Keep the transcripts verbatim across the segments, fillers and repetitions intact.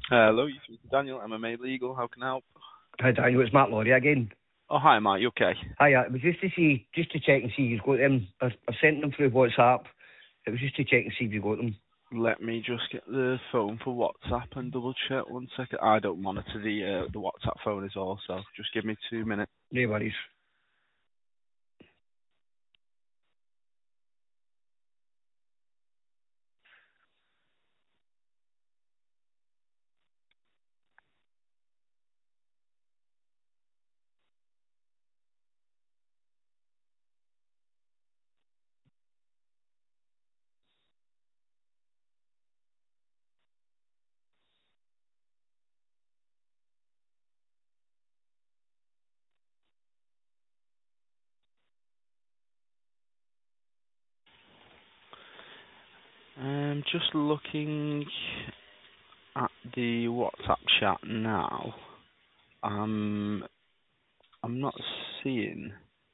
Hello, you speak to Daniel, M M A Legal. How can I help? Hi Daniel, it's Matt Laurie again. Oh, hi, Matt. You okay? Hi, uh, it was just to see, just to check and see you've got them. I, I sent them through WhatsApp. It was just to check and see if you got them. Let me just get the phone for WhatsApp and double check one second. I don't monitor the uh, the WhatsApp phone is all, so just give me two minutes. No worries. Um, just looking at the WhatsApp chat now. Um, I'm not seeing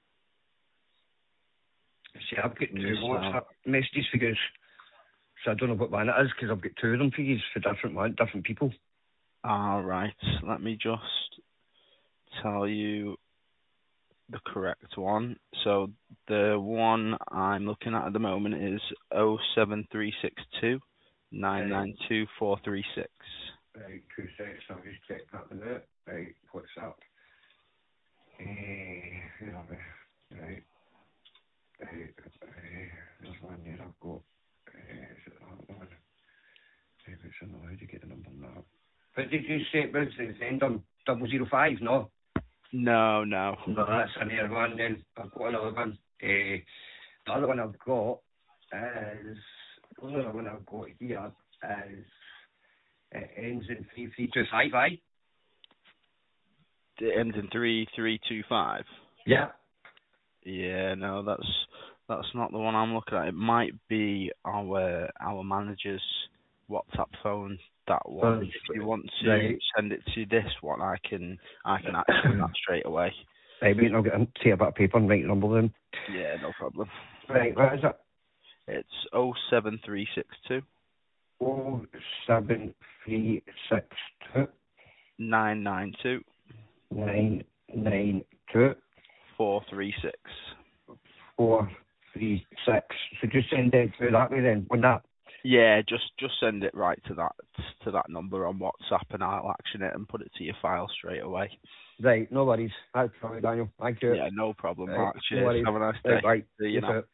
See, I've got two yourself. WhatsApp messages for you, so I don't know what one it is because I've got two of them for you for different one, different people. All right. Let me just tell you the correct one. So the one I'm looking at at the moment is oh seven three six two nine Right, nine two four three six. right, two seconds. I'll just check that one out. Right, WhatsApp. Uh, where are we? Right, right, uh, there's one there I've got. Uh, is it that one? Maybe it's in the, how do you get the number now? But did you say it was the end on double zero five? No. No, no. No, that's another one then. I've got another one. Uh, the other one I've got is, the other one I've got here is, it ends in three three two five, aye? It ends in three three two five. Yeah. Yeah, no, that's that's not the one I'm looking at. It might be our our manager's WhatsApp phone. That one. Um, If you want to right. send it to this one, I can I can action that straight away. Right, wait, I'll get a, take a bit of paper and write the number down. Yeah, no problem. Right, what is it? It's oh seven three six two Oh seven three six two nine nine two nine nine two four three six. four three six. So just send it through that way then, wouldn't that? Yeah, just just send it right to that to that number on WhatsApp, and I'll action it and put it to your file straight away. Right, no worries. That's probably Daniel. Thank you. Yeah, no problem, Right, Mark. no Cheers. worries. Have a nice Right, day. bye. See you You now. too.